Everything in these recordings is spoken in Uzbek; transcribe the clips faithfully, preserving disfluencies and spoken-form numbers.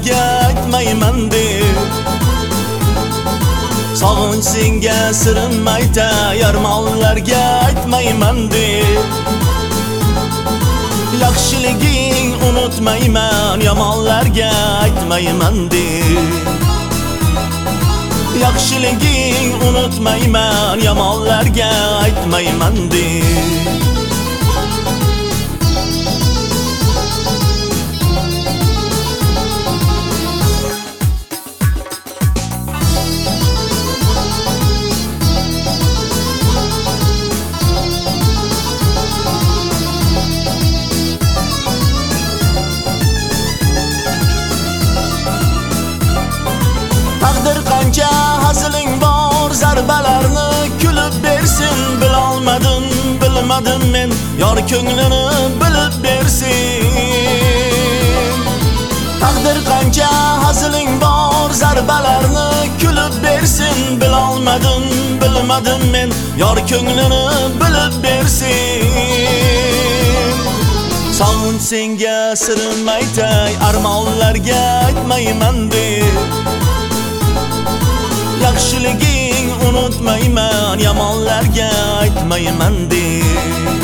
yamonlarga aytmayman deb Sog'inch senga sirim aytay armonlarga aytmayman deb Yaxshiliging unutmayman yomonlarga aytmayman deb Yaxshiliging unutmayman yomonlarga aytmayman deb Taqdir qancha haziling bor zarbalarni kulib bersin bilolmadim bilmadim men yor ko'nglini bilib bersin Taqdir qancha haziling bor zarbalarni kulib bersin bilolmadim bilmadim men yor ko'nglini bilib bersin Sog'inch senga sirim aytay armonlarga aytmayman deb Yaxshiliging unutmayman yomonlarga aytmayman deb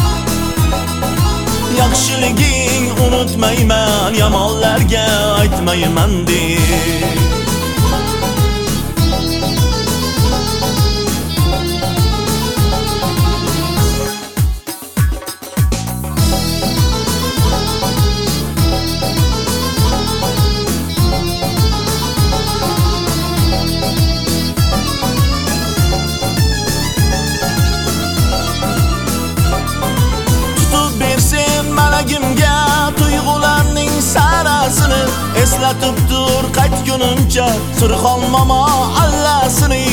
Yaxshiliging unutmayman yomonlarga aytmayman deb Malagimga tuyg'ularning sarasini eslatib tur qaytgunimcha surxonmamo allasini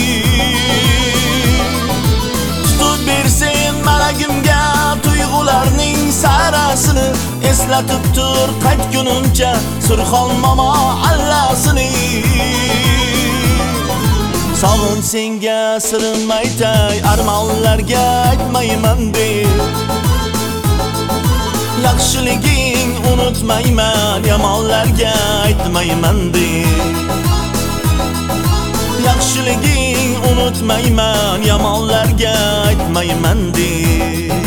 tutib bersen malagimga tuyg'ularning sarasini eslatib tur qaytgunimcha surxonmamo allasini Sog'inch senga sirim aytay armonlarga aytmayman deb Yaxshiliging unutmayman yomonlarga aytmayman deb Yaxshiliging unutmayman yomonlarga aytmayman deb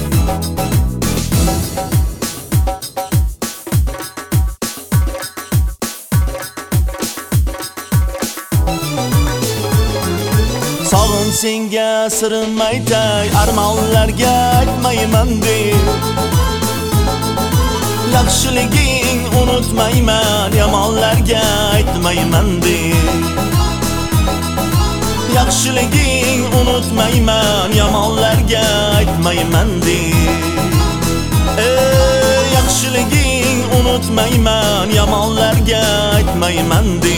Sog'inch senga sirim aytay armonlarga aytmayman deb Yaxshiliging unutmayman yomonlarga aytmayman deb Yaxshiliging unutmayman yomonlarga aytmayman deb Ey yaxshiliging unutmayman yomonlarga aytmayman deb